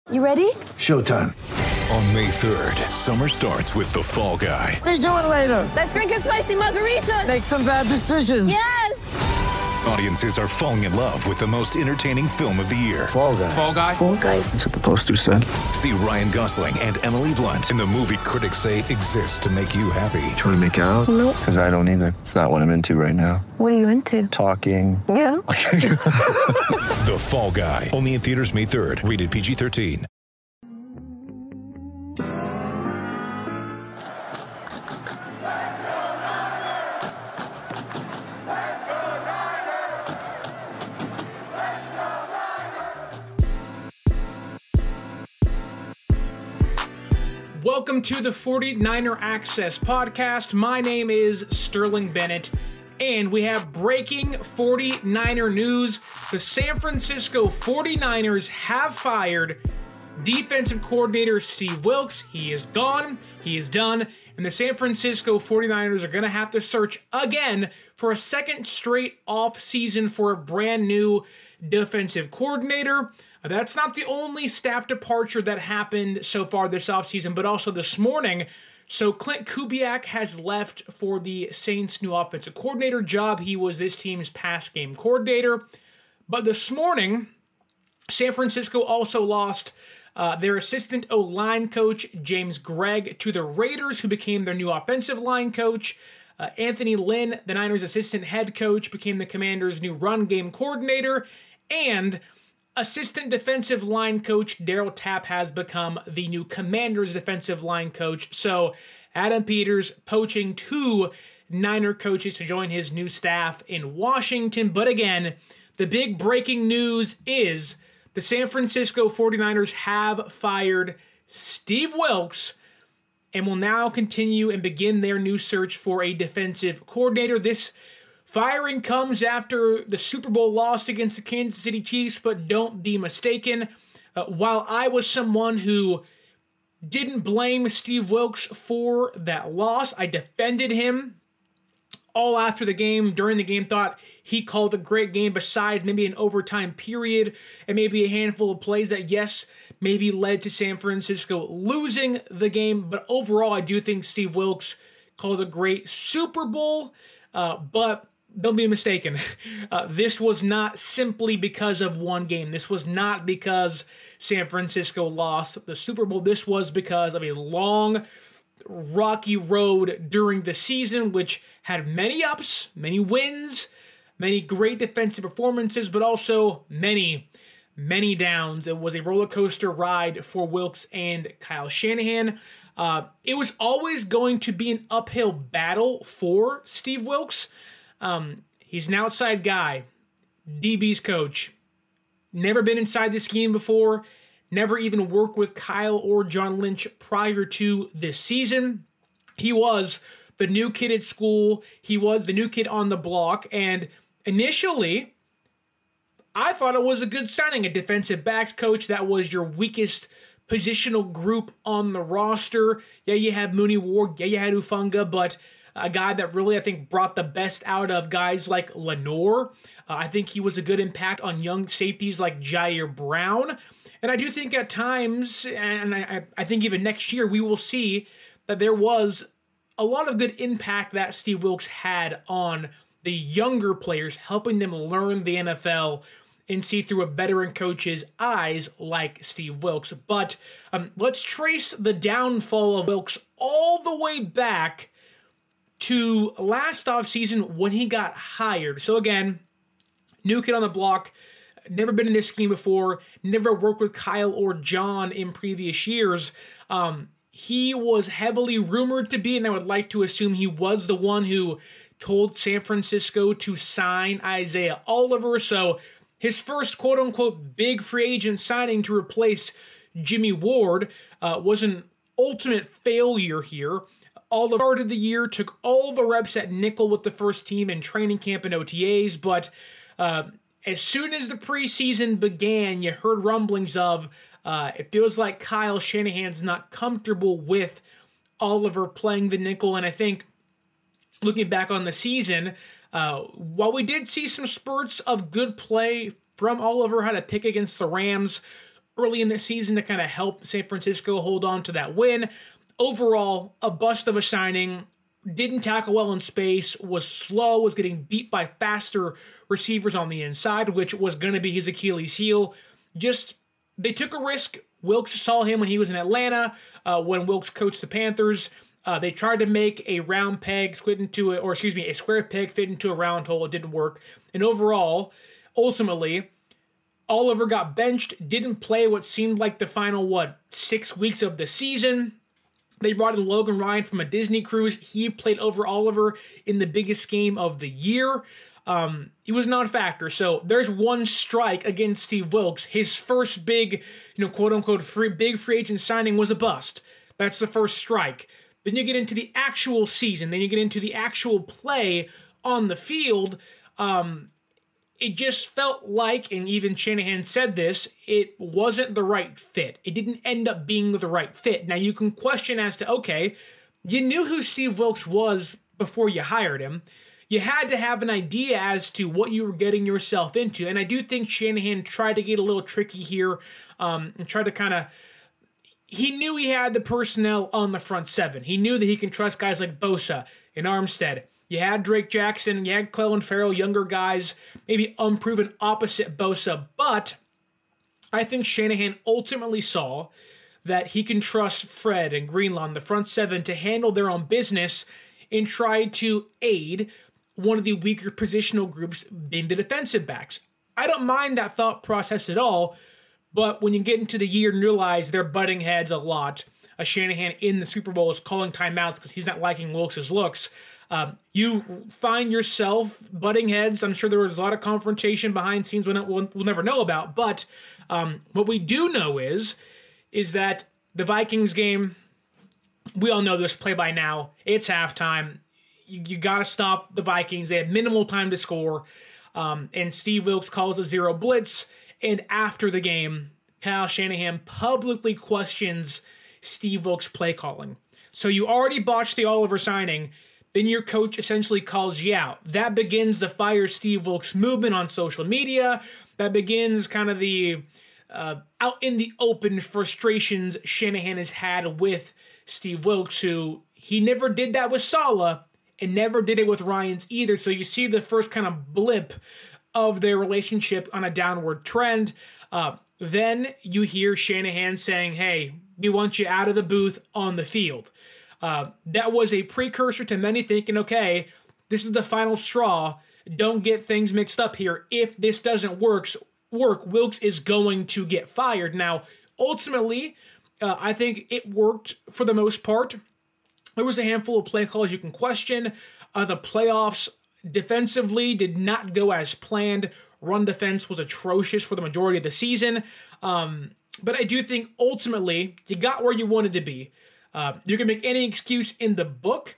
You ready? Showtime. On May 3rd, summer starts with The Fall Guy. Let's do it later. Let's drink a spicy margarita. Make some bad decisions. Yes! Audiences are falling in love with the most entertaining film of the year. Fall Guy. Fall Guy? Fall guy. That's what the poster said. See Ryan Gosling and Emily Blunt in the movie critics say exists to make you happy. Trying to make it out? Nope. Because I don't either. It's not what I'm into right now. What are you into? Talking. Yeah. The Fall Guy. Only in theaters May 3rd. Rated PG-13. Welcome to the 49er Access podcast. My name is Sterling Bennett, and we have breaking 49er news. The San Francisco 49ers have fired defensive coordinator Steve Wilks. He is gone. He is done. And the San Francisco 49ers are going to have to search again for a second straight off season for a brand new defensive coordinator. That's not the only staff departure that happened so far this offseason, but also this morning. So Clint Kubiak has left for the Saints' new offensive coordinator job. He was this team's pass game coordinator. But this morning, San Francisco also lost their assistant O-line coach, James Gregg, to the Raiders, who became their new offensive line coach. Anthony Lynn, the Niners' assistant head coach, became the Commanders' new run game coordinator. And assistant defensive line coach Daryl Tapp has become the new Commanders' defensive line coach. So Adam Peters poaching two Niner coaches to join his new staff in Washington. But again, the big breaking news is the San Francisco 49ers have fired Steve Wilks and will now continue and begin their new search for a defensive coordinator. This firing comes after the Super Bowl loss against the Kansas City Chiefs, but don't be mistaken. While I was someone who didn't blame Steve Wilks for that loss, I defended him all after the game, during the game, thought he called a great game besides maybe an overtime period and maybe a handful of plays that, yes, maybe led to San Francisco losing the game. But overall, I do think Steve Wilks called a great Super Bowl, but don't be mistaken. This was not simply because of one game. This was not because San Francisco lost the Super Bowl. This was because of a long, rocky road during the season, which had many ups, many wins, many great defensive performances, but also many, many downs. It was a roller coaster ride for Wilks and Kyle Shanahan. It was always going to be an uphill battle for Steve Wilks. He's an outside guy, DB's coach, never been inside the scheme before, never even worked with Kyle or John Lynch prior to this season. He was the new kid at school. He was the new kid on the block. And initially, I thought it was a good signing. A defensive backs coach, that was your weakest positional group on the roster. Yeah, you had Mooney Ward. Yeah, you had Ufunga, but a guy that really, I think, brought the best out of guys like Lenore. I think he was a good impact on young safeties like Jair Brown. And I do think at times, and I think even next year, we will see that there was a lot of good impact that Steve Wilks had on the younger players, helping them learn the NFL and see through a veteran coach's eyes like Steve Wilks. But let's trace the downfall of Wilks all the way back to last offseason when he got hired. So again, new kid on the block, never been in this scheme before, never worked with Kyle or John in previous years. He was heavily rumored to be, and I would like to assume he was the one who told San Francisco to sign Isaiah Oliver. So his first quote-unquote big free agent signing to replace Jimmy Ward was an ultimate failure here. Oliver started the year, took all the reps at nickel with the first team in training camp and OTAs, but as soon as the preseason began, you heard rumblings of it feels like Kyle Shanahan's not comfortable with Oliver playing the nickel. And I think looking back on the season, while we did see some spurts of good play from Oliver, had a pick against the Rams, early in the season to kind of help San Francisco hold on to that win. Overall, a bust of a signing. Didn't tackle well in space, was slow, was getting beat by faster receivers on the inside, which was going to be his Achilles heel. They took a risk. Wilks saw him when he was in Atlanta, when Wilks coached the Panthers. They tried to make a a square peg fit into a round hole. It didn't work. And overall, ultimately, Oliver got benched, didn't play what seemed like the final, 6 weeks of the season. They brought in Logan Ryan from a Disney cruise. He played over Oliver in the biggest game of the year. He was not a factor. So there's one strike against Steve Wilks. His first big, quote-unquote big free agent signing was a bust. That's the first strike. Then you get into the actual season. Then you get into the actual play on the field. It just felt like, and even Shanahan said this, it wasn't the right fit. It didn't end up being the right fit. Now, you can question as to, okay, you knew who Steve Wilks was before you hired him. You had to have an idea as to what you were getting yourself into. And I do think Shanahan tried to get a little tricky here and tried to he knew he had the personnel on the front seven. He knew that he can trust guys like Bosa and Armstead. You had Drake Jackson, you had Clelin Ferrell, younger guys, maybe unproven opposite Bosa. But I think Shanahan ultimately saw that he can trust Fred and Greenlaw, the front seven, to handle their own business and try to aid one of the weaker positional groups, being the defensive backs. I don't mind that thought process at all, but when you get into the year and realize they're butting heads a lot, Shanahan in the Super Bowl is calling timeouts because he's not liking Wilks' looks. You find yourself butting heads. I'm sure there was a lot of confrontation behind scenes we'll never know about. But what we do know is that the Vikings game, we all know this play by now. It's halftime. You got to stop the Vikings. They had minimal time to score. And Steve Wilks calls a zero blitz. And after the game, Kyle Shanahan publicly questions Steve Wilks' play calling. So you already botched the Oliver signing. Then your coach essentially calls you out. That begins the fire Steve Wilks movement on social media. That begins kind of the out in the open frustrations Shanahan has had with Steve Wilks, who he never did that with Saleh and never did it with Ryans either. So you see the first kind of blip of their relationship on a downward trend. Then you hear Shanahan saying, hey, we want you out of the booth on the field. That was a precursor to many thinking, okay, this is the final straw. Don't get things mixed up here. If this doesn't work, Wilks is going to get fired. Now, ultimately, I think it worked for the most part. There was a handful of play calls you can question. The playoffs defensively did not go as planned. Run defense was atrocious for the majority of the season. But I do think ultimately you got where you wanted to be. You can make any excuse in the book.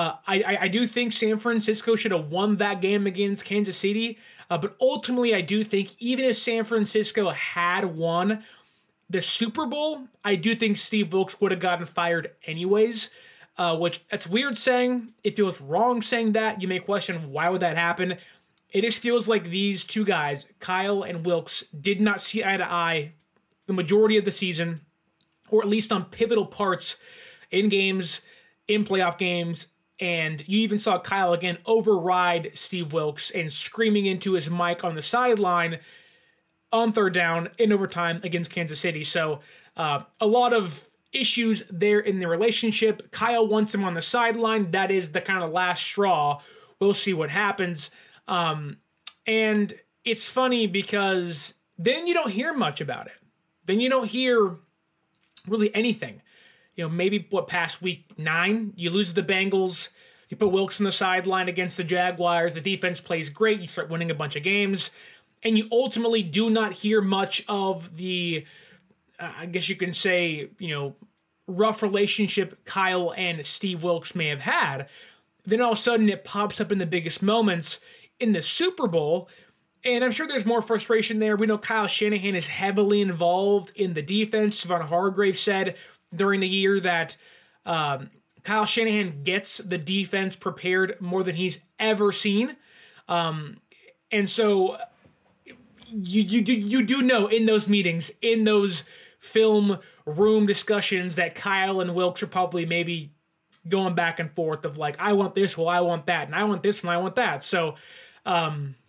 I do think San Francisco should have won that game against Kansas City. But ultimately, I do think even if San Francisco had won the Super Bowl, I do think Steve Wilks would have gotten fired anyways. Which, that's weird saying. It feels wrong saying that. You may question, why would that happen? It just feels like these two guys, Kyle and Wilks, did not see eye to eye the majority of the season, or at least on pivotal parts in games, in playoff games. And you even saw Kyle again override Steve Wilks and screaming into his mic on the sideline on third down in overtime against Kansas City. So a lot of issues there in the relationship. Kyle wants him on the sideline. That is the kind of last straw. We'll see what happens. And it's funny because then you don't hear much about it. Then you don't hear really anything. Maybe past week 9, you lose the Bengals, you put Wilks on the sideline against the Jaguars, the defense plays great, you start winning a bunch of games, and you ultimately do not hear much of the, I guess you can say, rough relationship Kyle and Steve Wilks may have had. Then all of a sudden it pops up in the biggest moments in the Super Bowl, and I'm sure there's more frustration there. We know Kyle Shanahan is heavily involved in the defense. Javon Hargrave said during the year that Kyle Shanahan gets the defense prepared more than he's ever seen. And so you do know in those meetings, in those film room discussions, that Kyle and Wilkes are probably maybe going back and forth of like, I want this, well, I want that, and I want this, and I want that. So a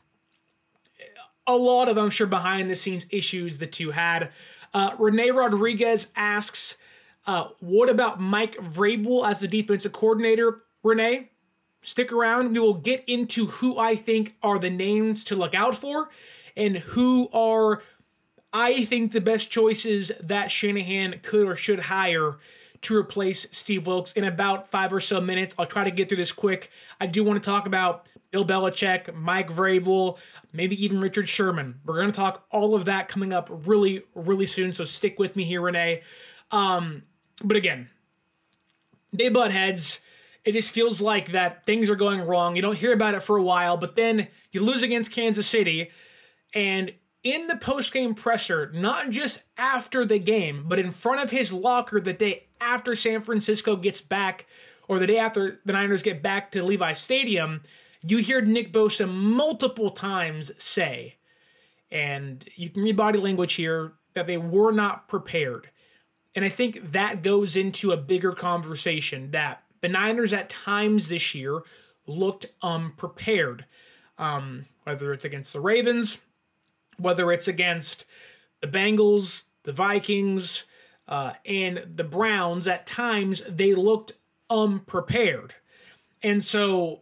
lot of, I'm sure, behind the scenes issues the two had. Rene Rodriguez asks, what about Mike Vrabel as the defensive coordinator? Rene, stick around. We will get into who I think are the names to look out for and who are, I think, the best choices that Shanahan could or should hire to replace Steve Wilkes in about 5 or so minutes. I'll try to get through this quick. I do want to talk about Bill Belichick, Mike Vrabel, maybe even Richard Sherman. We're going to talk all of that coming up really, really soon, so stick with me here, Renee. But again, they butt heads. It just feels like that things are going wrong. You don't hear about it for a while, but then you lose against Kansas City, and in the post-game presser, not just after the game, but in front of his locker the day after San Francisco gets back, or the day after the Niners get back to Levi Stadium, you hear Nick Bosa multiple times say, and you can read body language here, that they were not prepared. And I think that goes into a bigger conversation, that the Niners at times this year looked unprepared. Whether it's against the Ravens, whether it's against the Bengals, the Vikings, and the Browns, at times they looked unprepared. And so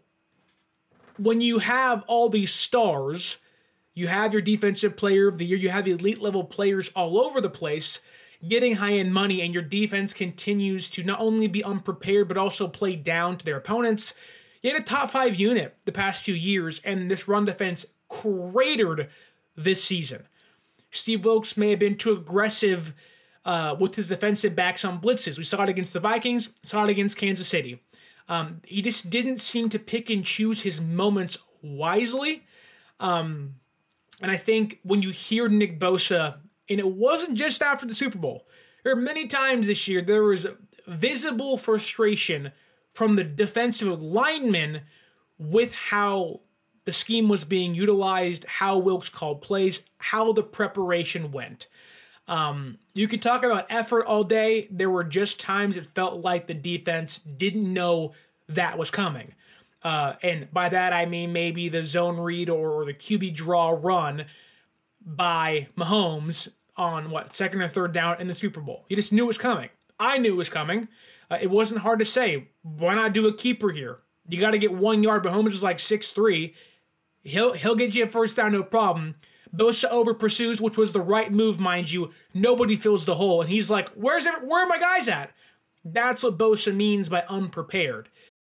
when you have all these stars, you have your defensive player of the year, you have elite level players all over the place getting high-end money, and your defense continues to not only be unprepared but also play down to their opponents. You had a top 5 unit the past 2 years, and this run defense cratered this season. Steve Wilkes may have been too aggressive with his defensive backs on blitzes. We saw it against the Vikings, saw it against Kansas City. He just didn't seem to pick and choose his moments wisely. And I think when you hear Nick Bosa, and it wasn't just after the Super Bowl, there were many times this year there was visible frustration from the defensive linemen with how the scheme was being utilized, how Wilkes called plays, how the preparation went. You could talk about effort all day. There were just times it felt like the defense didn't know that was coming. And by that, I mean maybe the zone read or the QB draw run by Mahomes on, second or third down in the Super Bowl. You just knew it was coming. I knew it was coming. It wasn't hard to say, why not do a keeper here? You got to get 1 yard. Mahomes is like 6'3". He'll get you a first down, no problem. Bosa over pursues, which was the right move, mind you. Nobody fills the hole. And he's like, where are my guys at? That's what Bosa means by unprepared.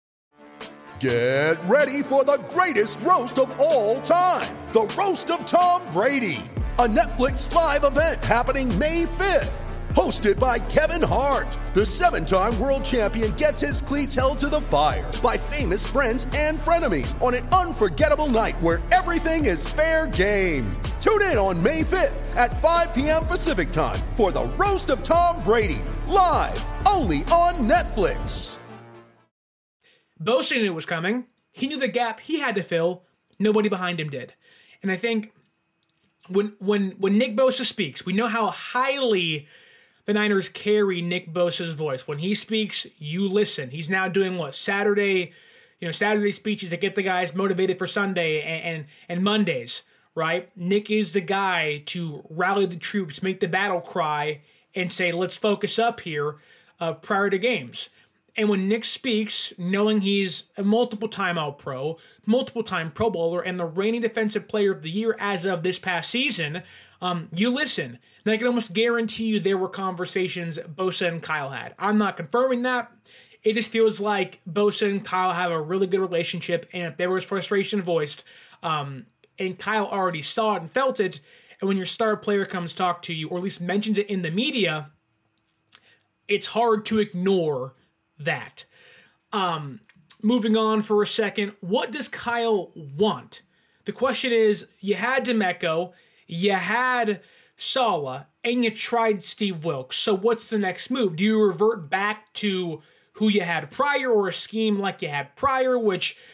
Get ready for the greatest roast of all time. The Roast of Tom Brady. A Netflix live event happening May 5th. Hosted by Kevin Hart, the 7-time world champion gets his cleats held to the fire by famous friends and frenemies on an unforgettable night where everything is fair game. Tune in on May 5th at 5 p.m. Pacific time for the Roast of Tom Brady, live only on Netflix. Bosa knew it was coming. He knew the gap he had to fill. Nobody behind him did. And I think when Nick Bosa speaks, we know how highly the Niners carry Nick Bosa's voice. When he speaks, you listen. He's now doing Saturday speeches that get the guys motivated for Sunday and Mondays, right? Nick is the guy to rally the troops, make the battle cry, and say, let's focus up here prior to games. And when Nick speaks, knowing he's a multiple-time All-Pro, multiple-time Pro Bowler, and the reigning Defensive Player of the Year as of this past season, you listen. And I can almost guarantee you there were conversations Bosa and Kyle had. I'm not confirming that. It just feels like Bosa and Kyle have a really good relationship, and if there was frustration voiced, and Kyle already saw it and felt it, and when your star player comes talk to you, or at least mentions it in the media, it's hard to ignore that. Moving on for a second, what does Kyle want? The question is, you had DeMeco, you had Saleh, and you tried Steve Wilkes. So what's the next move? Do you revert back to who you had prior, or a scheme like you had prior, which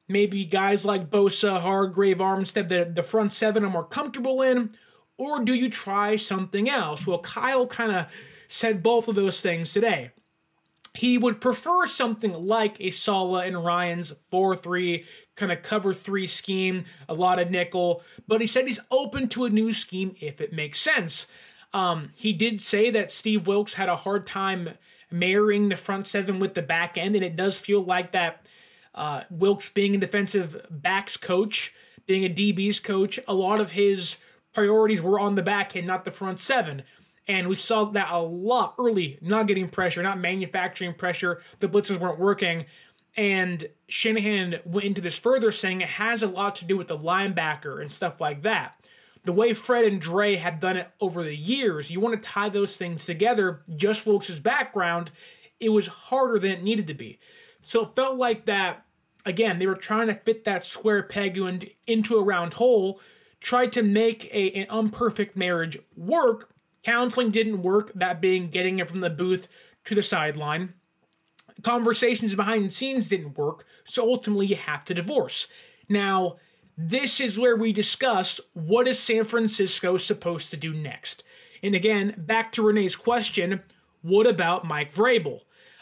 maybe guys like Bosa, Hargrave, Armstead, the front seven are more comfortable in? Or do you try something else? Well, Kyle kind of said both of those things today. He would prefer something like a Saleh and Ryan's 4-3, kind of cover 3 scheme, a lot of nickel, but he said he's open to a new scheme if it makes sense. He did say that Steve Wilks had a hard time marrying the front seven with the back end, and it does feel like that Wilks being a defensive backs coach, being a DB's coach, a lot of his priorities were on the back end, not the front seven. And we saw that a lot early, not getting pressure, not manufacturing pressure. The blitzes weren't working. And Shanahan went into this further, saying it has a lot to do with the linebacker and stuff like that. The way Fred and Dre had done it over the years, you want to tie those things together. Just Wilks' background, it was harder than it needed to be. So it felt like that, again, they were trying to fit that square peg into a round hole, tried to make an imperfect marriage work. Counseling didn't work, that being getting it from the booth to the sideline. Conversations behind the scenes didn't work, so ultimately you have to divorce. Now, this is where we discuss what is San Francisco supposed to do next. And again, back to Renee's question, what about Mike Vrabel?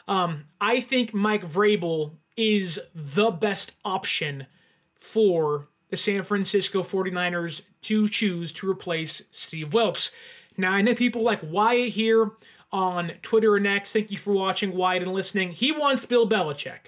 I think Mike Vrabel is the best option for the San Francisco 49ers to choose to replace Steve Wilks. Now, I know people like Wyatt here on Twitter and X. Thank you for watching, Wyatt, and listening. He wants Bill Belichick.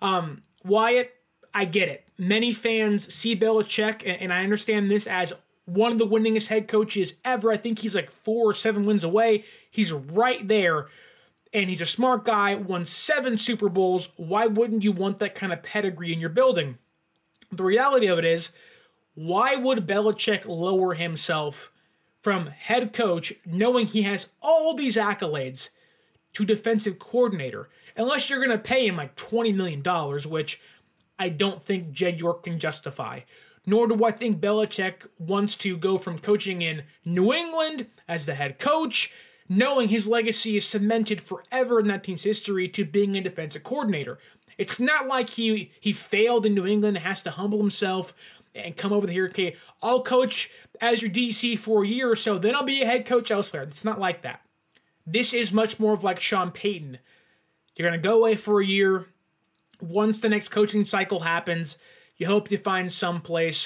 Wyatt, I get it. Many fans see Belichick, and I understand this as one of the winningest head coaches ever. I think he's like 4 or 7 wins away. He's right there, and he's a smart guy, won 7 Super Bowls. Why wouldn't you want that kind of pedigree in your building? The reality of it is, why would Belichick lower himself from head coach, knowing he has all these accolades, to defensive coordinator, unless you're going to pay him like $20 million, which I don't think Jed York can justify. Nor do I think Belichick wants to go from coaching in New England as the head coach, knowing his legacy is cemented forever in that team's history, to being a defensive coordinator. It's not like he failed in New England and has to humble himself and come over here, okay, I'll coach as your DC for a year or so, then I'll be a head coach elsewhere. It's not like that. This is much more of like Sean Payton. You're going to go away for a year. Once the next coaching cycle happens, you hope to find some place,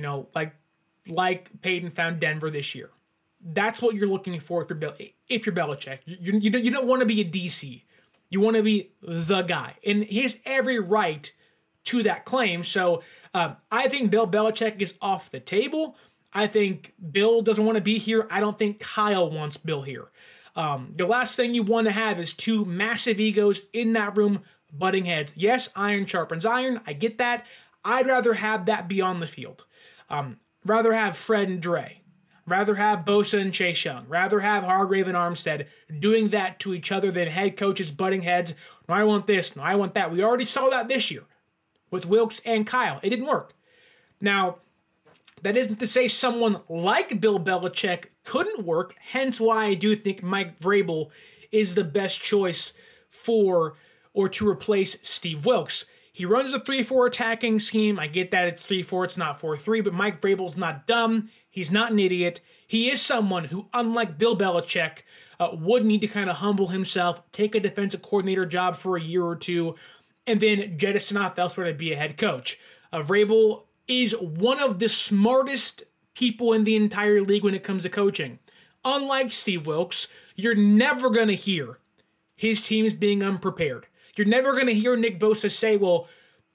like Payton found Denver this year. That's what you're looking for if you're Belichick. You don't want to be a DC. You want to be the guy. And he has every right to that claim. So I think Bill Belichick is off the table. I think Bill doesn't want to be here. I don't think Kyle wants Bill here. The last thing you want to have is 2 massive egos in that room butting heads. Yes, iron sharpens iron. I get that. I'd rather have that be on the field. Rather have Fred and Dre. Rather have Bosa and Chase Young. Rather have Hargrave and Armstead doing that to each other than head coaches butting heads. No, I want this. No, I want that. We already saw that this year with Wilks and Kyle. It didn't work. Now, that isn't to say someone like Bill Belichick couldn't work, hence why I do think Mike Vrabel is the best choice for or to replace Steve Wilks. He runs a 3-4 attacking scheme. I get that it's 3-4, it's not 4-3, but Mike Vrabel's not dumb. He's not an idiot. He is someone who, unlike Bill Belichick, would need to kind of humble himself, take a defensive coordinator job for a year or two, and then jettison off elsewhere to be a head coach. Vrabel is one of the smartest people in the entire league when it comes to coaching. Unlike Steve Wilks, you're never going to hear his team is being unprepared. You're never going to hear Nick Bosa say, well,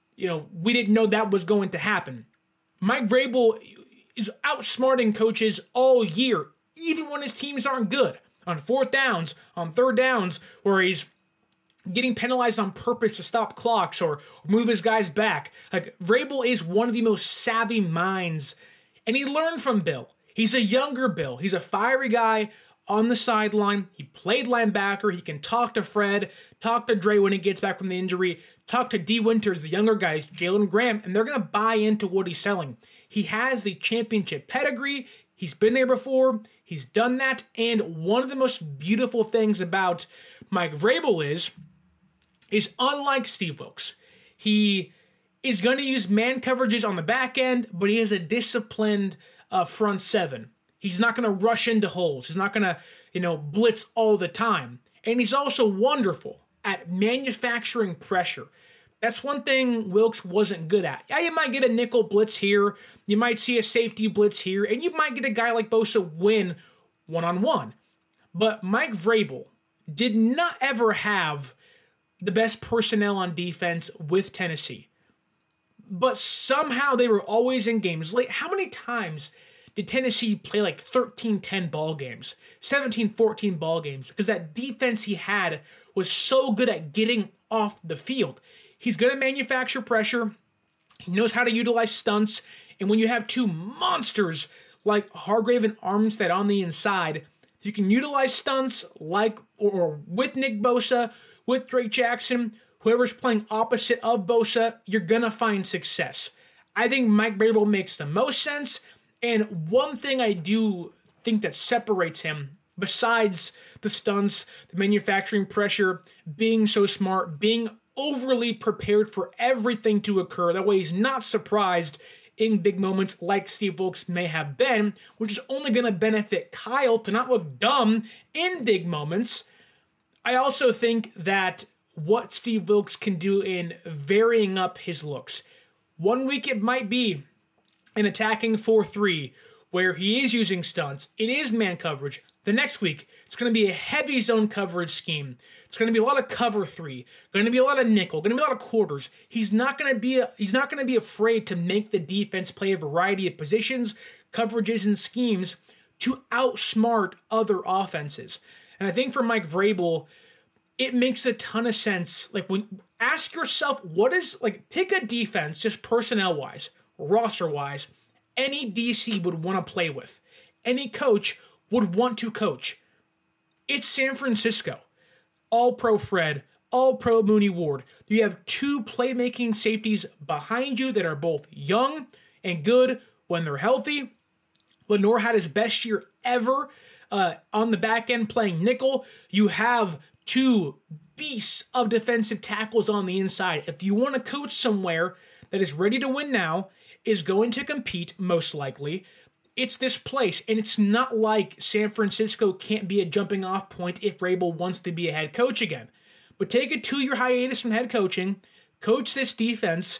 we didn't know that was going to happen. Mike Vrabel is outsmarting coaches all year, even when his teams aren't good. On 4th downs, on 3rd downs, where he's getting penalized on purpose to stop clocks or move his guys back. Like, Vrabel is one of the most savvy minds, and he learned from Bill. He's a younger Bill. He's a fiery guy on the sideline. He played linebacker. He can talk to Fred, talk to Dre when he gets back from the injury, talk to D. Winters, the younger guys, Jalen Graham, and they're going to buy into what he's selling. He has the championship pedigree. He's been there before. He's done that. And one of the most beautiful things about Mike Vrabel is unlike Steve Wilks, he is going to use man coverages on the back end, but he has a disciplined front seven. He's not going to rush into holes. He's not going to, blitz all the time. And he's also wonderful at manufacturing pressure. That's one thing Wilks wasn't good at. Yeah, you might get a nickel blitz here, you might see a safety blitz here, and you might get a guy like Bosa win one-on-one. But Mike Vrabel did not ever have the best personnel on defense with Tennessee. But somehow they were always in games late. How many times did Tennessee play like 13-10 ball games, 17-14 ball games? Because that defense he had was so good at getting off the field. He's going to manufacture pressure. He knows how to utilize stunts. And when you have two monsters like Hargrave and Armstead on the inside, you can utilize stunts like or with Nick Bosa, with Drake Jackson, whoever's playing opposite of Bosa, you're going to find success. I think Mike Vrabel makes the most sense. And one thing I do think that separates him, besides the stunts, the manufacturing pressure, being so smart, being overly prepared for everything to occur, that way he's not surprised in big moments like Steve Wilks may have been, which is only going to benefit Kyle to not look dumb in big moments. I also think that what Steve Wilks can do in varying up his looks. One week it might be an attacking 4-3 where he is using stunts. It is man coverage. The next week, it's going to be a heavy zone coverage scheme. It's going to be a lot of cover 3, going to be a lot of nickel, going to be a lot of quarters. He's not going to be afraid to make the defense play a variety of positions, coverages, and schemes to outsmart other offenses. And I think for Mike Vrabel, it makes a ton of sense. Like, when ask yourself, pick a defense just personnel wise, roster wise, any DC would want to play with, any coach would want to coach. It's San Francisco. All-Pro Fred, All-Pro Mooney Ward. You have two playmaking safeties behind you that are both young and good when they're healthy. Lenore had his best year ever on the back end playing nickel. You have two beasts of defensive tackles on the inside. If you want to coach somewhere that is ready to win now, is going to compete most likely, it's this place. And it's not like San Francisco can't be a jumping off point if Vrabel wants to be a head coach again. But take a 2-year hiatus from head coaching, coach this defense.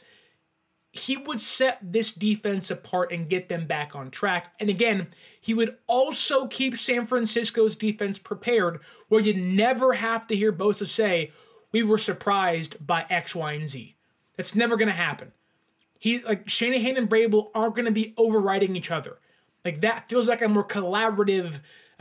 He would set this defense apart and get them back on track. And again, he would also keep San Francisco's defense prepared, where you never have to hear Bosa say, we were surprised by X, Y, and Z. That's never going to happen. Shanahan and Vrabel aren't going to be overriding each other. Like, that feels like a more collaborative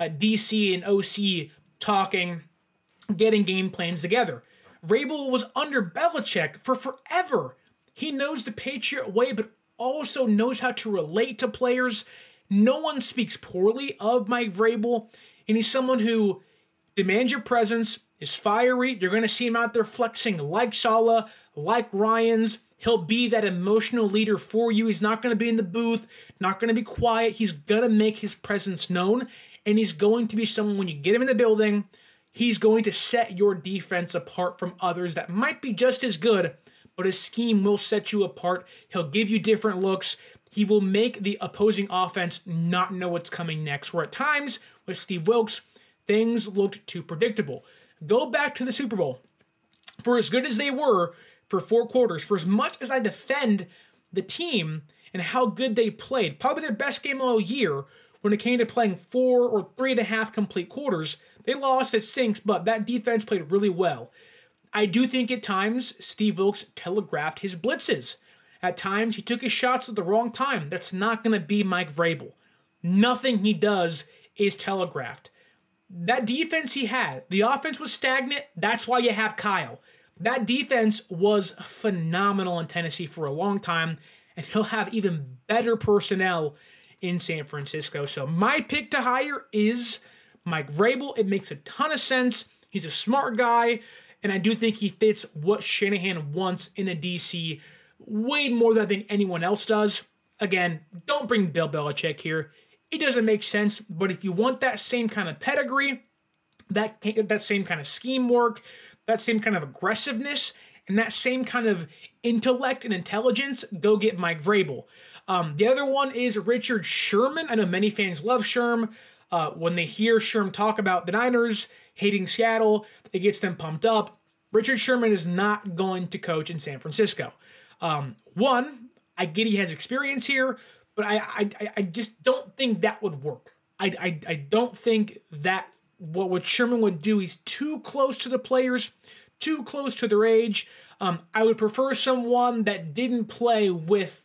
DC and OC talking, getting game plans together. Vrabel was under Belichick for forever. He knows the Patriot way, but also knows how to relate to players. No one speaks poorly of Mike Vrabel, and he's someone who demands your presence, is fiery. You're going to see him out there flexing like Saleh, like Ryans. He'll be that emotional leader for you. He's not going to be in the booth, not going to be quiet. He's going to make his presence known, and he's going to be someone, when you get him in the building, he's going to set your defense apart from others that might be just as good, but his scheme will set you apart. He'll give you different looks. He will make the opposing offense not know what's coming next, where at times, with Steve Wilks, things looked too predictable. Go back to the Super Bowl. For as good as they were for 4 quarters, for as much as I defend the team and how good they played, probably their best game all year, when it came to playing 4 or 3.5 complete quarters, they lost, it sinks, but that defense played really well. I do think at times Steve Wilks telegraphed his blitzes. At times he took his shots at the wrong time. That's not going to be Mike Vrabel. Nothing he does is telegraphed. That defense he had, the offense was stagnant. That's why you have Kyle. That defense was phenomenal in Tennessee for a long time, and he'll have even better personnel in San Francisco. So my pick to hire is Mike Vrabel. It makes a ton of sense. He's a smart guy, and I do think he fits what Shanahan wants in a DC way more than I think anyone else does. Again, don't bring Bill Belichick here. It doesn't make sense, but if you want that same kind of pedigree, that same kind of scheme work, that same kind of aggressiveness, and and that same kind of intellect and intelligence, go get Mike Vrabel. The other one is Richard Sherman. I know many fans love Sherm. When they hear Sherm talk about the Niners hating Seattle, it gets them pumped up. Richard Sherman is not going to coach in San Francisco. One, I get he has experience here, but I just don't think that would work. I don't think that what Sherman would do, he's too close to the players, too close to their age. I would prefer someone that didn't play with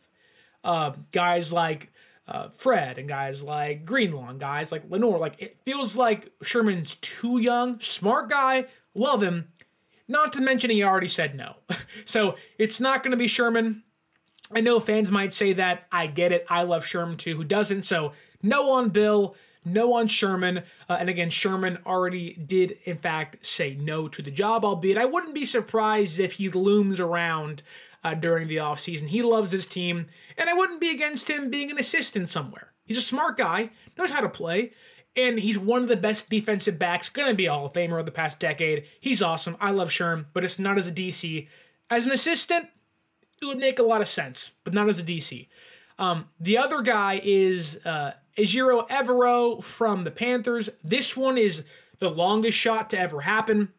guys like Fred and guys like Greenlaw and guys like Lenore. Like, it feels like Sherman's too young, smart guy, love him. Not to mention he already said no. So it's not going to be Sherman. I know fans might say that. I get it. I love Sherman too. Who doesn't? So no on Bill, no on Sherman. And again, Sherman already did, in fact, say no to the job, albeit I wouldn't be surprised if he looms around during the offseason. He loves his team, and I wouldn't be against him being an assistant somewhere. He's a smart guy, knows how to play, and he's one of the best defensive backs, going to be a Hall of Famer of the past decade. He's awesome. I love Sherm, but it's not as a DC. As an assistant, it would make a lot of sense, but not as a DC. The other guy is Ejiro Evero from the Panthers. This one is the longest shot to ever happen.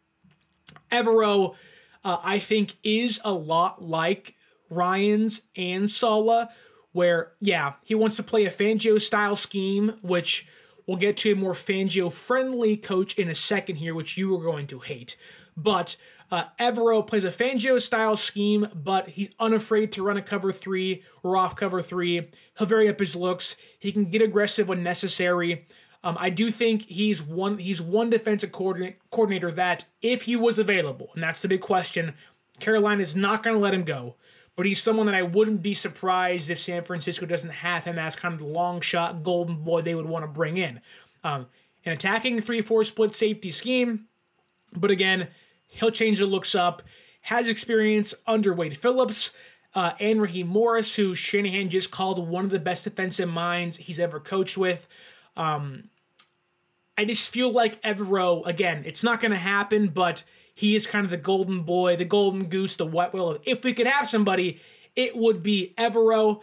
Evero, I think, is a lot like Ryans and Saleh, where, yeah, he wants to play a Fangio-style scheme, which we'll get to a more Fangio-friendly coach in a second here, which you are going to hate. But Evero plays a Fangio-style scheme, but he's unafraid to run a cover 3 or off cover 3. He'll vary up his looks. He can get aggressive when necessary. I do think he's one defensive coordinator that, if he was available, and that's the big question, Carolina is not going to let him go. But he's someone that I wouldn't be surprised if San Francisco doesn't have him as kind of the long shot golden boy they would want to bring in. An attacking 3-4 split safety scheme, but again, he'll change the looks up. Has experience under Wade Phillips and Raheem Morris, who Shanahan just called one of the best defensive minds he's ever coached with. I just feel like Evero, again, it's not going to happen, but he is kind of the golden boy, the golden goose, the white whale. If we could have somebody, it would be Evero.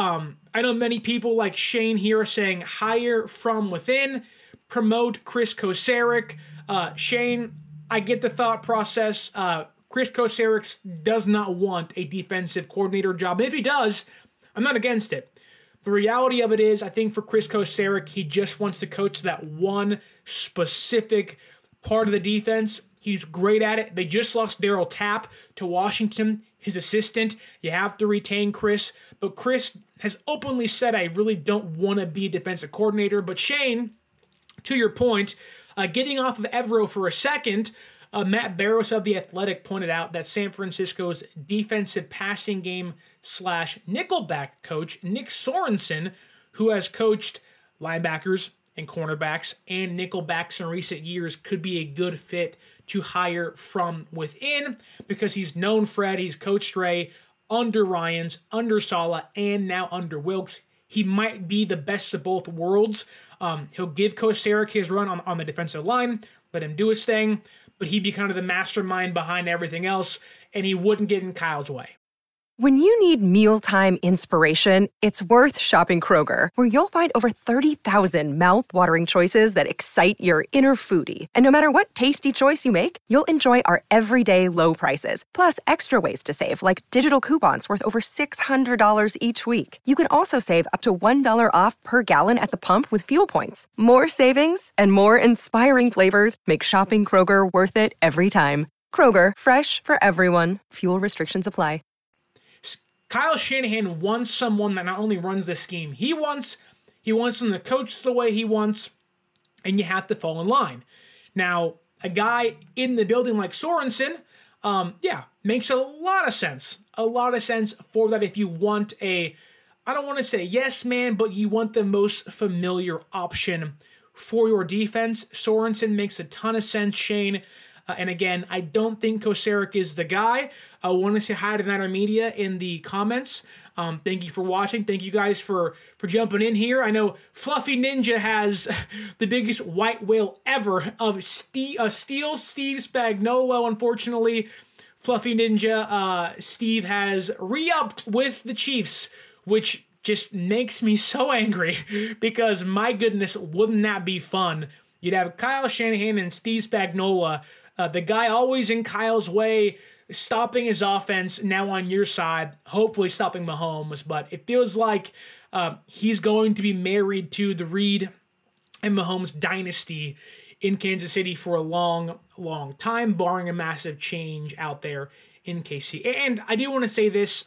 I know many people like Shane here are saying hire from within, promote Chris Kocurek. Shane, I get the thought process. Chris Kocurek does not want a defensive coordinator job. If he does, I'm not against it. The reality of it is, I think for Chris Kocurek, he just wants to coach that one specific part of the defense. He's great at it. They just lost Daryl Tapp to Washington, his assistant. You have to retain Chris. But Chris has openly said, I really don't want to be a defensive coordinator. But Shane, to your point, getting off of Evero for a second, Matt Barrows of The Athletic pointed out that San Francisco's defensive passing game / nickelback coach, Nick Sorensen, who has coached linebackers and cornerbacks and nickelbacks in recent years, could be a good fit to hire from within because he's known Fred, he's coached Ray under Ryans, under Saleh, and now under Wilks. He might be the best of both worlds. He'll give Kocurek his run on the defensive line, let him do his thing, but he'd be kind of the mastermind behind everything else, and he wouldn't get in Kyle's way. When you need mealtime inspiration, it's worth shopping Kroger, where you'll find over 30,000 mouth-watering choices that excite your inner foodie. And no matter what tasty choice you make, you'll enjoy our everyday low prices, plus extra ways to save, like digital coupons worth over $600 each week. You can also save up to $1 off per gallon at the pump with fuel points. More savings and more inspiring flavors make shopping Kroger worth it every time. Kroger, fresh for everyone. Fuel restrictions apply. Kyle Shanahan wants someone that not only runs the scheme he wants them to coach the way he wants, and you have to fall in line. Now, a guy in the building like Sorensen, makes a lot of sense. A lot of sense for that if you want I don't want to say yes man, but you want the most familiar option for your defense. Sorensen makes a ton of sense, Shane. And again, I don't think Kocurek is the guy. I want to say hi to Niner Media in the comments. Thank you for watching. Thank you guys for jumping in here. I know Fluffy Ninja has the biggest white whale ever of Steve Spagnuolo, unfortunately. Fluffy Ninja, Steve has re-upped with the Chiefs, which just makes me so angry because, my goodness, wouldn't that be fun? You'd have Kyle Shanahan and Steve Spagnuolo, the guy always in Kyle's way, stopping his offense, now on your side, hopefully stopping Mahomes, but it feels like he's going to be married to the Reid and Mahomes dynasty in Kansas City for a long, long time, barring a massive change out there in KC. And I do want to say this,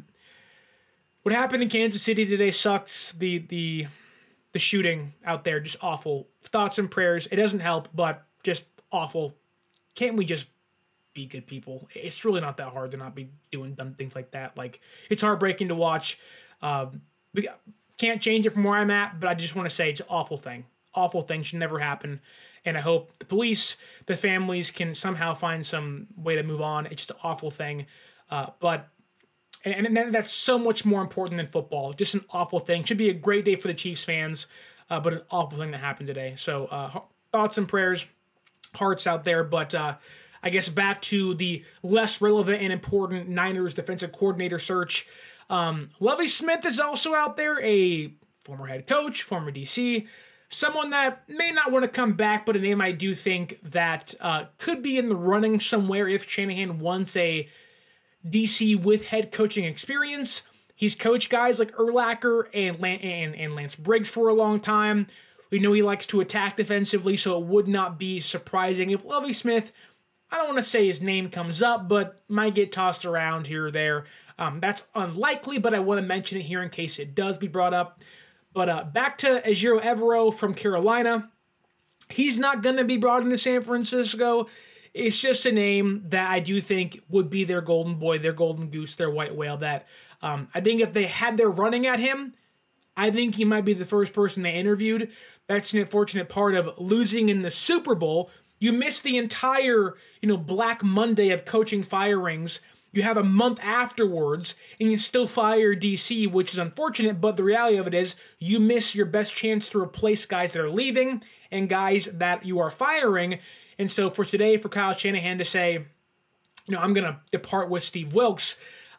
what happened in Kansas City today sucks. The shooting out there, just awful. Thoughts and prayers. It doesn't help, but just awful. Can't we just be good people? It's really not that hard to not be doing dumb things like that. Like, it's heartbreaking to watch. We can't change it from where I'm at, but I just want to say it's an awful thing. Awful thing should never happen. And I hope the police, the families can somehow find some way to move on. It's just an awful thing. But that's so much more important than football. Just an awful thing. Should be a great day for the Chiefs fans, but an awful thing that happened today. So thoughts and prayers, hearts out there. But I guess back to the less relevant and important Niners defensive coordinator search. Lovie Smith is also out there, a former head coach, former DC, someone that may not want to come back, but a name I do think that could be in the running somewhere if Shanahan wants a DC with head coaching experience. He's coached guys like Urlacher and Lance Briggs for a long time. We know he likes to attack defensively, so it would not be surprising if Lovie Smith, I don't want to say his name comes up, but might get tossed around here or there. That's unlikely, but I want to mention it here in case it does be brought up. But back to Ejiro Evero from Carolina. He's not going to be brought into San Francisco. It's just a name that I do think would be their golden boy, their golden goose, their white whale. That I think if they had their running at him, I think he might be the first person they interviewed. That's an unfortunate part of losing in the Super Bowl. You miss the entire, Black Monday of coaching firings. You have a month afterwards, and you still fire DC, which is unfortunate, but the reality of it is you miss your best chance to replace guys that are leaving and guys that you are firing. And so for today, for Kyle Shanahan to say, I'm going to depart with Steve Wilks,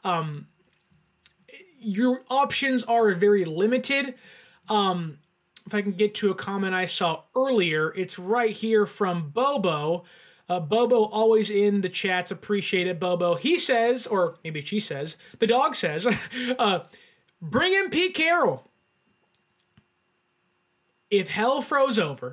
your options are very limited. If I can get to a comment I saw earlier, it's right here from Bobo. Bobo always in the chats. Appreciate it, Bobo. He says, or maybe she says, the dog says, bring in Pete Carroll. If hell froze over,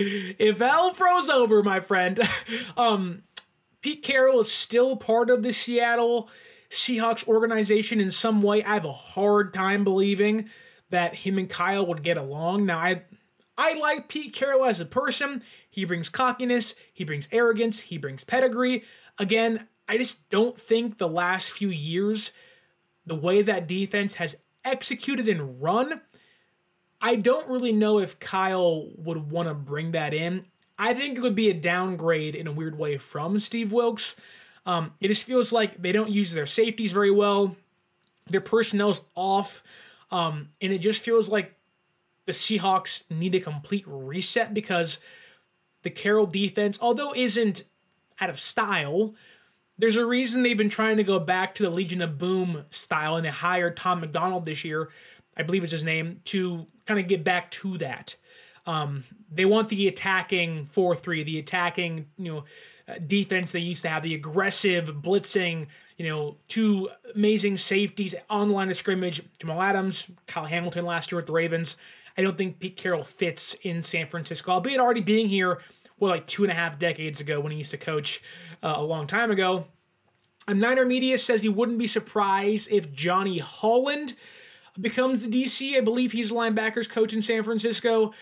my friend, Pete Carroll is still part of the Seattle Seahawks organization in some way. I have a hard time believing that him and Kyle would get along. Now, I like Pete Carroll as a person. He brings cockiness, he brings arrogance, he brings pedigree. Again, I just don't think the last few years, the way that defense has executed and run, I don't really know if Kyle would want to bring that in. I think it would be a downgrade in a weird way from Steve Wilks. It just feels like they don't use their safeties very well. Their personnel's off. And it just feels like the Seahawks need a complete reset because the Carroll defense, although isn't out of style, there's a reason they've been trying to go back to the Legion of Boom style, and they hired Tom McDonald this year, I believe is his name, to kind of get back to that. They want the attacking 4-3, the attacking, defense they used to have, the aggressive blitzing, two amazing safeties on the line of scrimmage, Jamal Adams, Kyle Hamilton last year with the Ravens. I don't think Pete Carroll fits in San Francisco, albeit already being here, like 2.5 decades ago when he used to coach a long time ago. Niner Media says he wouldn't be surprised if Johnny Holland becomes the DC. I believe he's linebackers coach in San Francisco.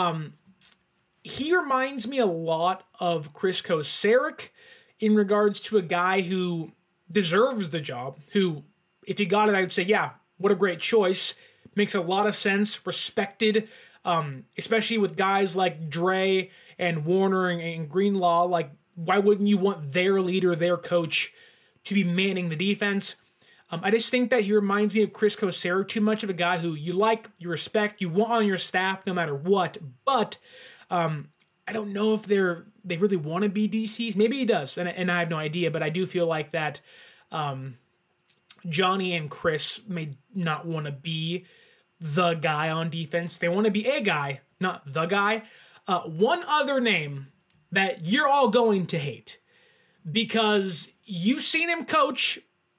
He reminds me a lot of Chris Kocurek in regards to a guy who deserves the job, who, if he got it, I would say, yeah, what a great choice. Makes a lot of sense, respected, especially with guys like Dre and Warner and Greenlaw. Like, why wouldn't you want their leader, their coach, to be manning the defense? I just think that he reminds me of Chris Kocurek too much of a guy who you like, you respect, you want on your staff no matter what. But I don't know if they're they really want to be DCs. Maybe he does, and I have no idea, but I do feel like that Johnny and Chris may not want to be the guy on defense. They want to be a guy, not the guy. One other name that you're all going to hate, because you've seen him coach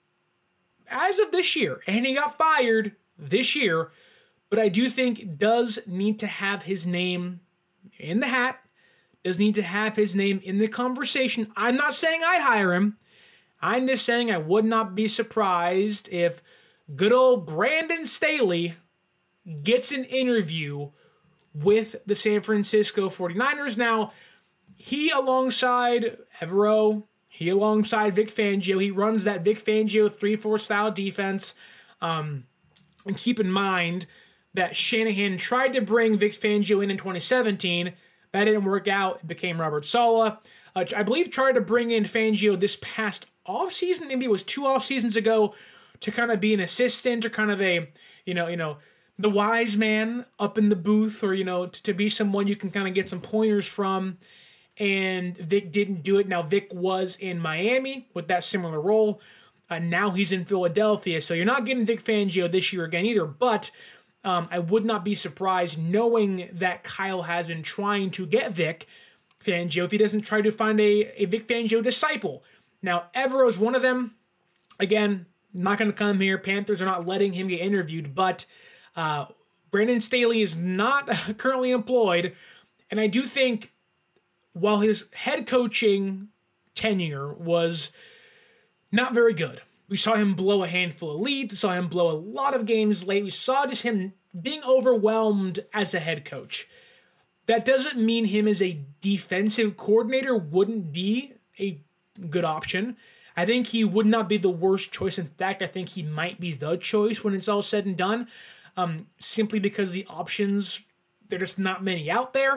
as of this year, and he got fired this year, but I do think does need to have his name in the hat, does need to have his name in the conversation. I'm not saying I'd hire him. I'm just saying I would not be surprised if good old Brandon Staley gets an interview with the San Francisco 49ers. Now, he alongside Evero, he alongside Vic Fangio, he runs that Vic Fangio 3-4 style defense. And keep in mind that Shanahan tried to bring Vic Fangio in 2017. That didn't work out. It became Robert Saleh. I believe tried to bring in Fangio this past offseason. Maybe it was 2 off seasons ago to kind of be an assistant or kind of a, the wise man up in the booth, or, to be someone you can kind of get some pointers from. And Vic didn't do it. Now, Vic was in Miami with that similar role. Now he's in Philadelphia. So you're not getting Vic Fangio this year again either. But I would not be surprised, knowing that Kyle has been trying to get Vic Fangio, if he doesn't try to find a Vic Fangio disciple. Now, Evero is one of them. Again, not going to come here. Panthers are not letting him get interviewed. But Brandon Staley is not currently employed. And I do think, while his head coaching tenure was not very good, we saw him blow a handful of leads. We saw him blow a lot of games late. We saw just him being overwhelmed as a head coach. That doesn't mean him as a defensive coordinator wouldn't be a good option. I think he would not be the worst choice. In fact, I think he might be the choice when it's all said and done, simply because the options, there are just not many out there.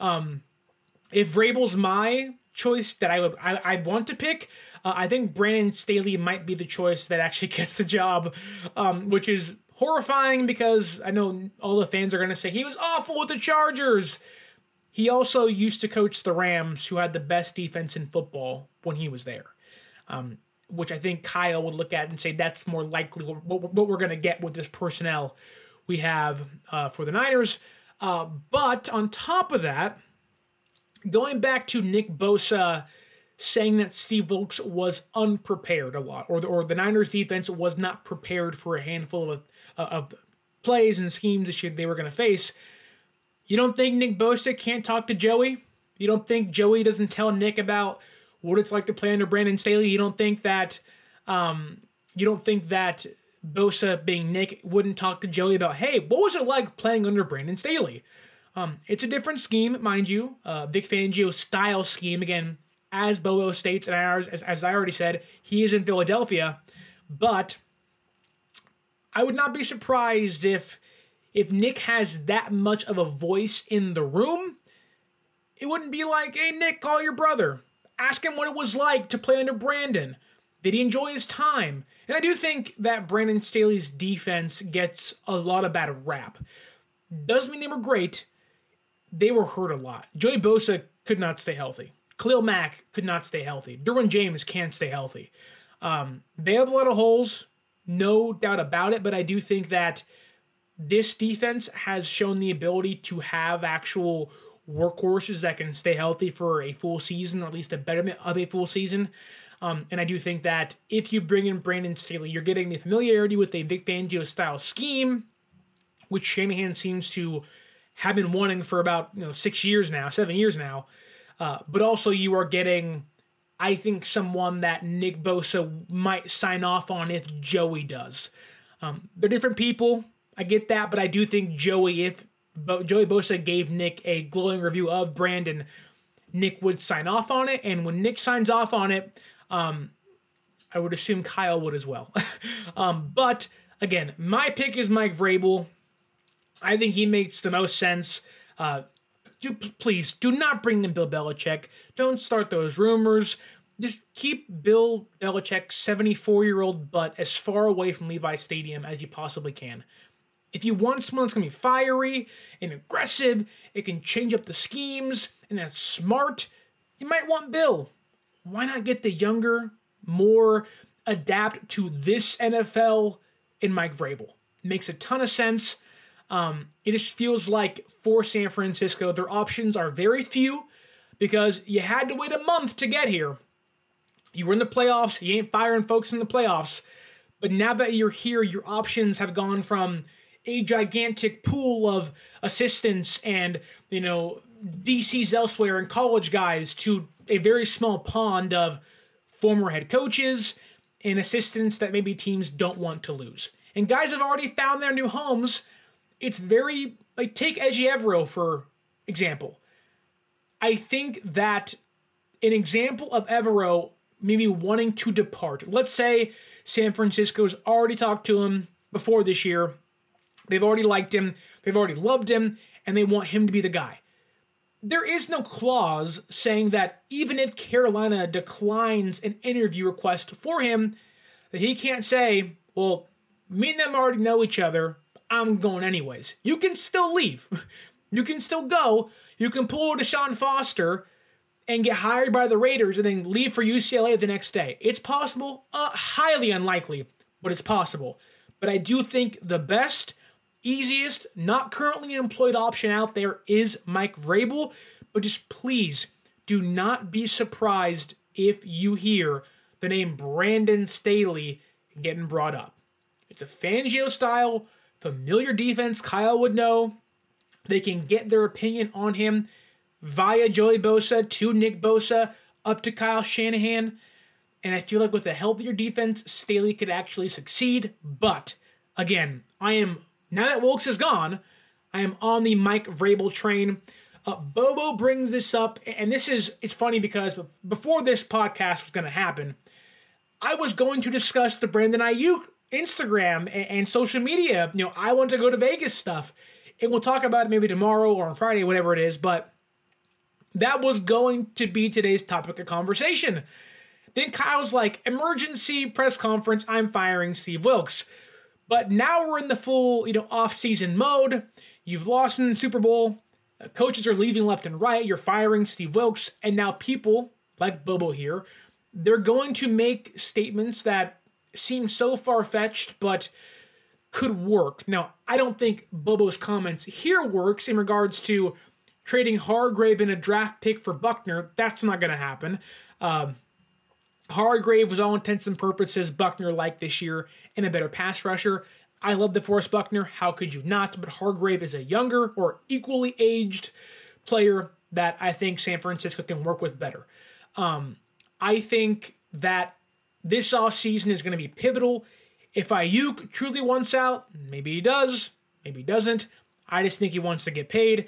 If Vrabel's my choice that I'd want to pick, I think Brandon Staley might be the choice that actually gets the job, which is horrifying because I know all the fans are going to say he was awful with the Chargers. He also used to coach the Rams, who had the best defense in football when he was there, which I think Kyle would look at and say that's more likely what we're going to get with this personnel we have for the Niners. But on top of that, going back to Nick Bosa saying that Steve Wilks was unprepared a lot, or the Niners defense was not prepared for a handful of plays and schemes that they were going to face. You don't think Nick Bosa can't talk to Joey? You don't think Joey doesn't tell Nick about what it's like to play under Brandon Staley? You don't think that Bosa, being Nick, wouldn't talk to Joey about, hey, what was it like playing under Brandon Staley? It's a different scheme, mind you. Vic Fangio style scheme. Again, as Bobo states, and as I already said, he is in Philadelphia. But I would not be surprised if Nick has that much of a voice in the room. It wouldn't be like, hey, Nick, call your brother. Ask him what it was like to play under Brandon. Did he enjoy his time? And I do think that Brandon Staley's defense gets a lot of bad rap. Doesn't mean they were great. They were hurt a lot. Joey Bosa could not stay healthy. Khalil Mack could not stay healthy. Derwin James can't stay healthy. They have a lot of holes, no doubt about it, but I do think that this defense has shown the ability to have actual workhorses that can stay healthy for a full season, or at least a betterment of a full season. And I do think that if you bring in Brandon Staley, you're getting the familiarity with a Vic Fangio style scheme, which Shanahan seems to have been wanting for about 7 years now. But also you are getting, I think, someone that Nick Bosa might sign off on if Joey does. They're different people. I get that, but I do think Joey Bosa gave Nick a glowing review of Brandon, Nick would sign off on it. And when Nick signs off on it, I would assume Kyle would as well. But again, my pick is Mike Vrabel. I think he makes the most sense. Please do not bring in Bill Belichick. Don't start those rumors. Just keep Bill Belichick's 74-year-old butt as far away from Levi Stadium as you possibly can. If you want someone that's going to be fiery and aggressive, it can change up the schemes, and that's smart, you might want Bill. Why not get the younger, more adapt to this NFL in Mike Vrabel? Makes a ton of sense. It just feels like for San Francisco, their options are very few because you had to wait a month to get here. You were in the playoffs. You ain't firing folks in the playoffs. But now that you're here, your options have gone from a gigantic pool of assistants and, DCs elsewhere and college guys to a very small pond of former head coaches and assistants that maybe teams don't want to lose. And guys have already found their new homes. It's very, take Ejie Evero, for example. I think that an example of Evero maybe wanting to depart. Let's say San Francisco's already talked to him before this year. They've already liked him. They've already loved him. And they want him to be the guy. There is no clause saying that even if Carolina declines an interview request for him, that he can't say, well, me and them already know each other. I'm going anyways. You can still leave. You can still go. You can pull a Deshaun Foster and get hired by the Raiders and then leave for UCLA the next day. It's possible. Highly unlikely, but it's possible. But I do think the best, easiest, not currently employed option out there is Mike Vrabel. But just please do not be surprised if you hear the name Brandon Staley getting brought up. It's a Fangio-style, familiar defense. Kyle would know. They can get their opinion on him via Joey Bosa to Nick Bosa up to Kyle Shanahan. And I feel like with a healthier defense, Staley could actually succeed. But again, now that Wilkes is gone, I am on the Mike Vrabel train. Bobo brings this up, and it's funny because before this podcast was going to happen, I was going to discuss the Brandon Ayuk Instagram and social media. I want to go to Vegas stuff. And we'll talk about it maybe tomorrow or on Friday, whatever it is. But that was going to be today's topic of conversation. Then Kyle's like, emergency press conference, I'm firing Steve Wilkes. But now we're in the full, off-season mode. You've lost in the Super Bowl. Coaches are leaving left and right. You're firing Steve Wilkes. And now people, like Bobo here, they're going to make statements that seem so far-fetched, but could work. Now, I don't think Bobo's comments here works in regards to trading Hargrave in a draft pick for Buckner. That's not going to happen. Hargrave was all intents and purposes Buckner-like this year and a better pass rusher. I love DeForest Buckner. How could you not? But Hargrave is a younger or equally aged player that I think San Francisco can work with better. I think that this offseason is going to be pivotal. If Ayuk truly wants out, maybe he does, maybe he doesn't. I just think he wants to get paid.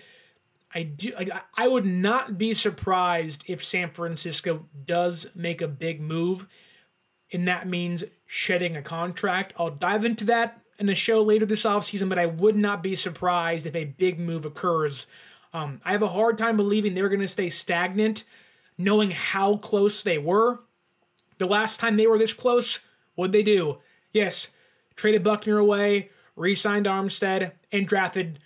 I would not be surprised if San Francisco does make a big move, and that means shedding a contract. I'll dive into that in a show later this offseason, but I would not be surprised if a big move occurs. I have a hard time believing they're going to stay stagnant, knowing how close they were. The last time they were this close, what'd they do? Yes, traded Buckner away, re-signed Armstead, and drafted,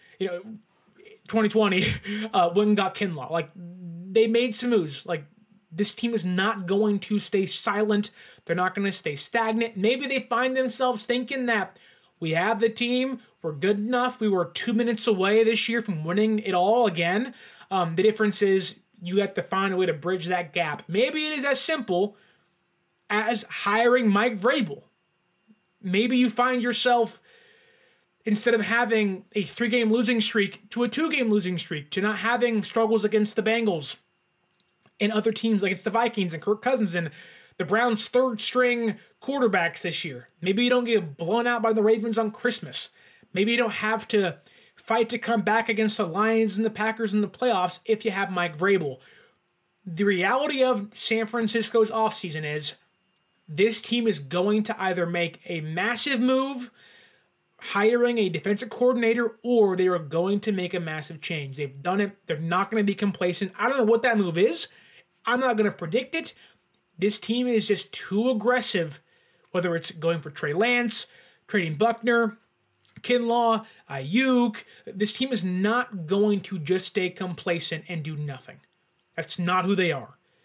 2020, went and got Kinlaw. They made some moves. This team is not going to stay silent. They're not going to stay stagnant. Maybe they find themselves thinking that we have the team, we're good enough. We were 2 minutes away this year from winning it all again. The difference is you have to find a way to bridge that gap. Maybe it is as simple as hiring Mike Vrabel. Maybe you find yourself, instead of having a 3-game losing streak, to a 2-game losing streak, to not having struggles against the Bengals and other teams against the Vikings and Kirk Cousins and the Browns' third-string quarterbacks this year. Maybe you don't get blown out by the Ravens on Christmas. Maybe you don't have to fight to come back against the Lions and the Packers in the playoffs if you have Mike Vrabel. The reality of San Francisco's offseason is this team is going to either make a massive move, hiring a defensive coordinator, or they are going to make a massive change. They've done it. They're not going to be complacent. I don't know what that move is. I'm not going to predict it. This team is just too aggressive, whether it's going for Trey Lance, trading Buckner, Kinlaw, Ayuk. This team is not going to just stay complacent and do nothing. That's not who they are.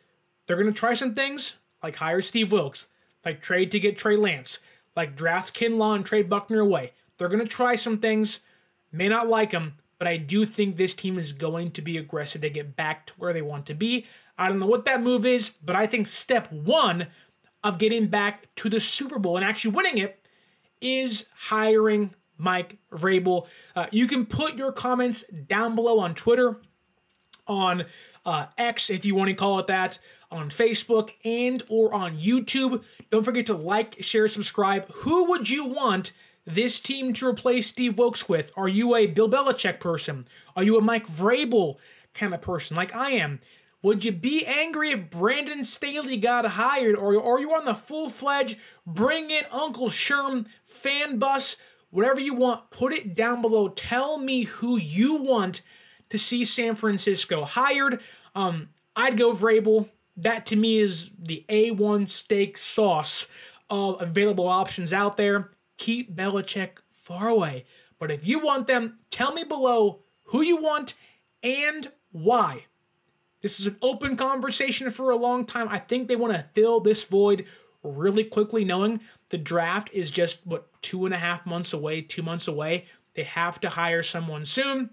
They're going to try some things like hire Steve Wilks, like trade to get Trey Lance, like draft Kinlaw and trade Buckner away. They're going to try some things, may not like them, but I do think this team is going to be aggressive to get back to where they want to be. I don't know what that move is, but I think step one of getting back to the Super Bowl and actually winning it is hiring Mike Vrabel. You can put your comments down below on Twitter, on X, if you want to call it that, on Facebook, and or on YouTube. Don't forget to like, share, subscribe. Who would you want this team to replace Steve Wilks with? Are you a Bill Belichick person? Are you a Mike Vrabel kind of person like I am? Would you be angry if Brandon Staley got hired? Or are you on the full-fledged, bring in Uncle Sherm, fan bus, whatever you want? Put it down below. Tell me who you want to see San Francisco hired. I'd go Vrabel. That to me is the A1 steak sauce of available options out there. Keep Belichick far away. But if you want them, tell me below who you want and why. This is an open conversation for a long time. I think they want to fill this void really quickly, knowing the draft is just, 2.5 months away, 2 months away. They have to hire someone soon.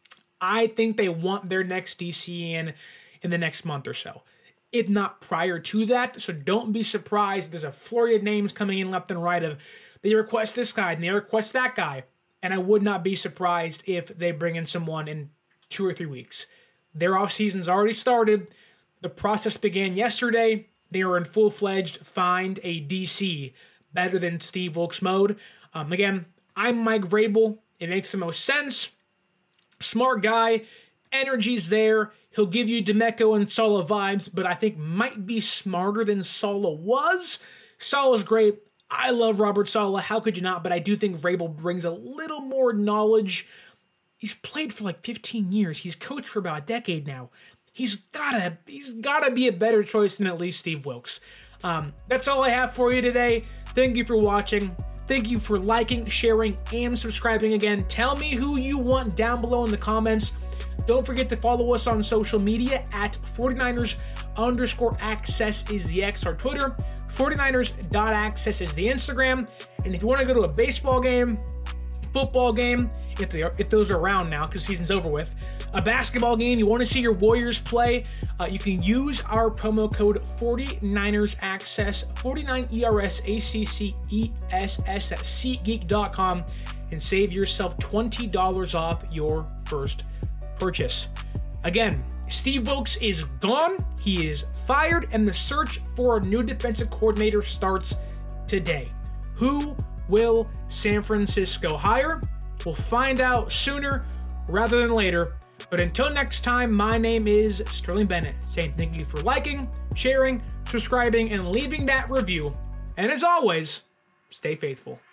I think they want their next DC in the next month or so, if not prior to that. So don't be surprised. There's a flurry of names coming in left and right of they request this guy and they request that guy. And I would not be surprised if they bring in someone in 2 or 3 weeks. Their offseason's already started. The process began yesterday. They are in full-fledged find a DC better than Steve Wilks mode. Again, I'm Mike Vrabel. It makes the most sense. Smart guy. Energy's there. He'll give you Demeco and Saleh vibes, but I think might be smarter than Saleh was. Saleh's great. I love Robert Saleh. How could you not? But I do think Vrabel brings a little more knowledge. He's played for like 15 years. He's coached for about a decade now. He's gotta be a better choice than at least Steve Wilks. That's all I have for you today. Thank you for watching. Thank you for liking, sharing, and subscribing again. Tell me who you want down below in the comments. Don't forget to follow us on social media at 49ers_access is the X, our Twitter. 49ers.access is the Instagram. And if you want to go to a baseball game, football game, if those are around now because season's over with, a basketball game, you want to see your Warriors play, you can use our promo code 49ersaccess, 49ERSACCESS at SeatGeek.com and save yourself $20 off your first purchase. Again, Steve Wilks is gone, he is fired, and the search for a new defensive coordinator starts today. Who will San Francisco hire? We'll find out sooner rather than later. But until next time, my name is Sterling Bennett, saying thank you for liking, sharing, subscribing, and leaving that review. And as always, stay faithful.